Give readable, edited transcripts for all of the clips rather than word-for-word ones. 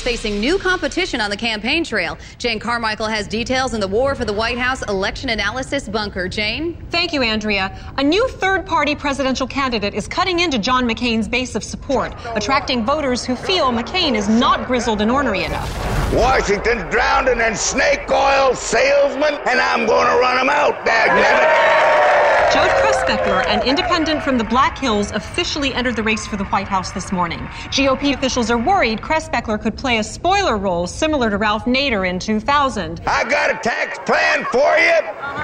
facing new competition on the campaign trail. Jane Carmichael has details in the War for the White House election analysis bunker. Jane? Thank you, Andrea. A new third-party presidential candidate is cutting into John McCain's base of support, attracting voters who feel McCain is not grizzled and ornery enough. Washington's drowning in snake oil salesmen, and I'm going to run them out, dadgummit. Jode Kressbeckler, an independent from the Black Hills, officially entered the race for the White House this morning. GOP officials are worried Kressbeckler could play a spoiler role similar to Ralph Nader in 2000. I got a tax plan for you.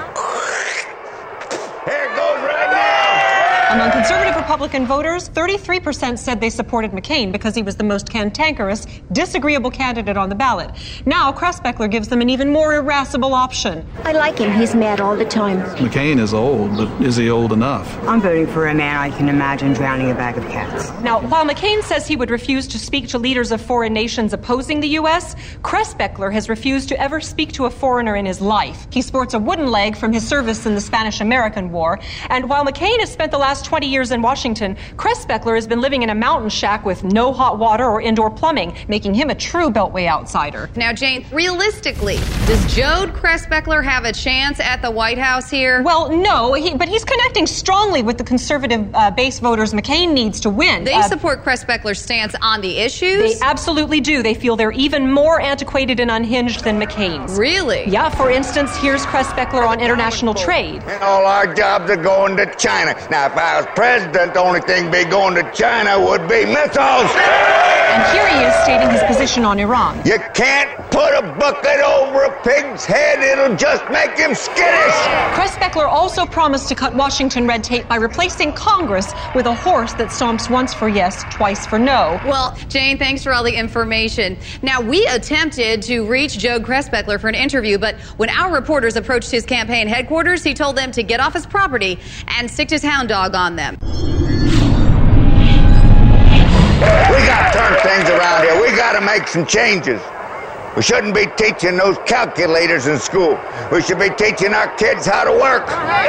Here it goes right now. Among conservative Republican voters, 33% said they supported McCain because he was the most cantankerous, disagreeable candidate on the ballot. Now, Kressbeckler gives them an even more irascible option. I like him. He's mad all the time. McCain is old, but is he old enough? I'm voting for a man I can imagine drowning a bag of cats. Now, while McCain says he would refuse to speak to leaders of foreign nations opposing the U.S., Kressbeckler has refused to ever speak to a foreigner in his life. He sports a wooden leg from his service in the Spanish-American War. And while McCain has spent the last 20 years in Washington, Kressbeckler has been living in a mountain shack with no hot water or indoor plumbing, making him a true Beltway outsider. Now, Jane, realistically, does Jode Kressbeckler have a chance at the White House here? Well, no, but he's connecting strongly with the conservative base voters McCain needs to win. They support Kressbeckler's stance on the issues? They absolutely do. They feel they're even more antiquated and unhinged than McCain's. Really? Yeah, for instance, here's Kressbeckler on international trade. And all our jobs are going to China. Now, if I was president, the only thing be going to China would be missiles. And here he is stating his position on Iran. You can't put a bucket over a pig's head. It'll just make him skittish. Kressbeckler also promised to cut Washington red tape by replacing Congress with a horse that stomps once for yes, twice for no. Well, Jane, thanks for all the information. Now, we attempted to reach Jode Kressbeckler for an interview, but when our reporters approached his campaign headquarters, he told them to get off his property and stick his hound dog on them. We got to turn things around here. We got to make some changes. We shouldn't be teaching those calculators in school. We should be teaching our kids how to work.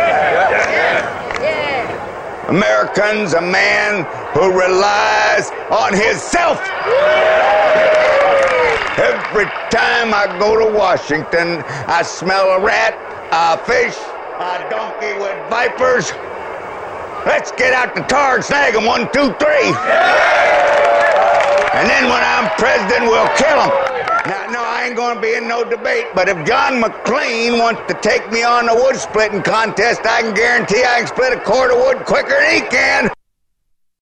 American's a man who relies on himself. Every time I go to Washington, I smell a rat, a fish, a donkey with vipers. Let's get out the tar and snag them, 1, 2, 3. And then when I'm president, we'll kill them. Now, no, I ain't going to be in no debate, but if John McCain wants to take me on the wood splitting contest, I can guarantee I can split a cord of wood quicker than he can.